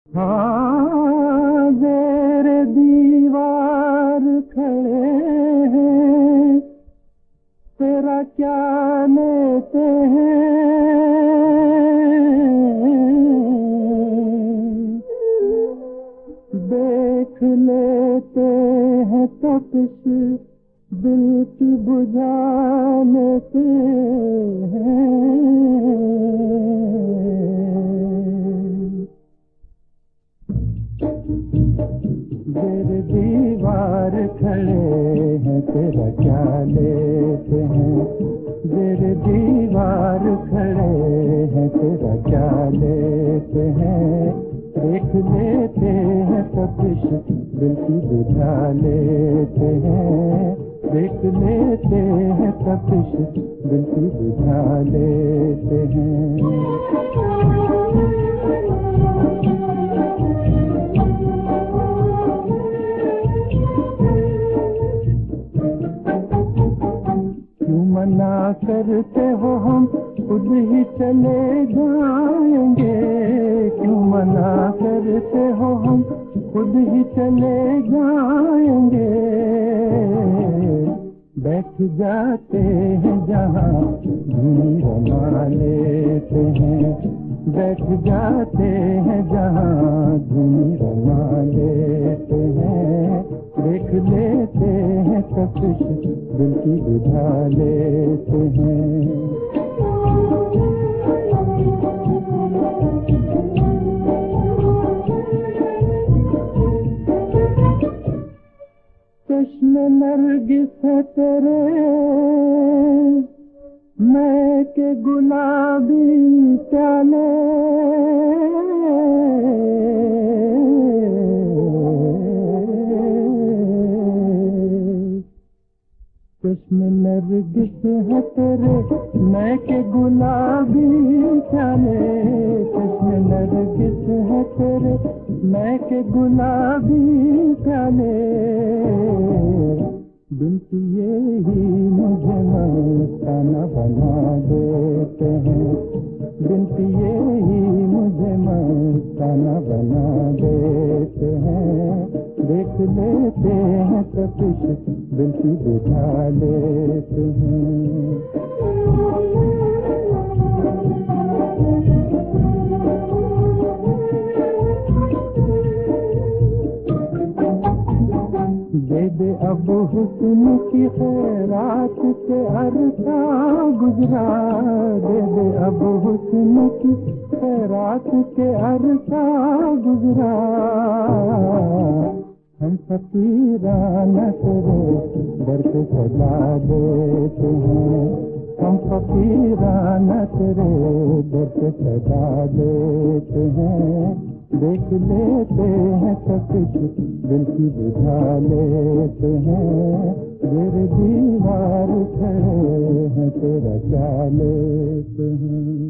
हाँ ज़ेर दीवार खड़े हैं, तेरा क्या लेते हैं, देख लेते हैं तपिश दिल की बुझा लेते हैं। ज़ेर दीवार खड़े हैं, तेरा क्या लेते हैं, ज़ेर दीवार खड़े हैं, तेरा क्या लेते हैं, देख लेते हैं तपिश दिल की बुझा लेते हैं, देख लेते हैं तपिश दिल की बुझा लेते हैं। मना करते हो हम खुद ही चले जाएंगे, क्यों मना करते हो हम खुद ही चले जाएंगे, बैठ जाते हैं जहाँ धूनी रमा लेते हैं, बैठ जाते हैं जहाँ धूनी रमा लेते हैं, देख लेते हैं तपिश दिल की बुझा लेते हैं। चश्मे नरगिस है तेरे, मैं के गुलाबी प्याले, चश्मे नरगिस है तेरे, मैं के गुलाबी प्याले, चश्मे नरगिस है तेरे, मैं के गुलाबी प्याले, बिन पिए ही मुझे मस्ताना बना देते हैं, बिन पिए ही मुझे मस्ताना बना देते हैं, देख लेते हैं तपिश दिल की बुझा लेते हैं। दे दे अब हुस्न की खैरात के अरसा गुजरा, दे दे अब हुस्न की खैरात के अरसा गुजरा, हम फकीराना तेरे दर पे सजा देते हैं, हम फकीराना तेरे दर पे सजा देते हैं, देख लेते हैं तपिश दिल की बुझा लेते हैं, ज़ेर दीवार खड़े हैं, तेरा क्या लेते हैं।